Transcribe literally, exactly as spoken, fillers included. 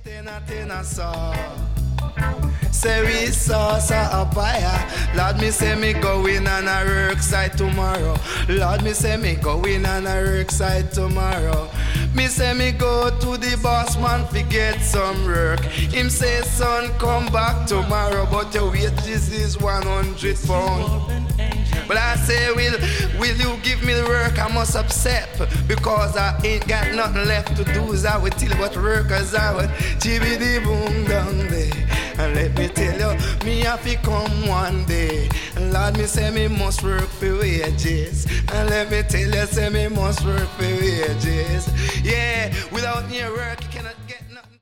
Say we saw a fire. Lord, me say me going on a work site tomorrow. Lord, me say me going on a work site tomorrow. Me say me go to the boss man to get some work. Him say son come back tomorrow, but your wages is one hundred pounds. But I say, will, will you give me the work? I must upset because I ain't got nothing left to do. So I will tell you what workers I would chibbity boom down there. And let me tell you, me have to come one day. And Lord, me say me must work for wages. And let me tell you, say me must work for wages. Yeah, without your work.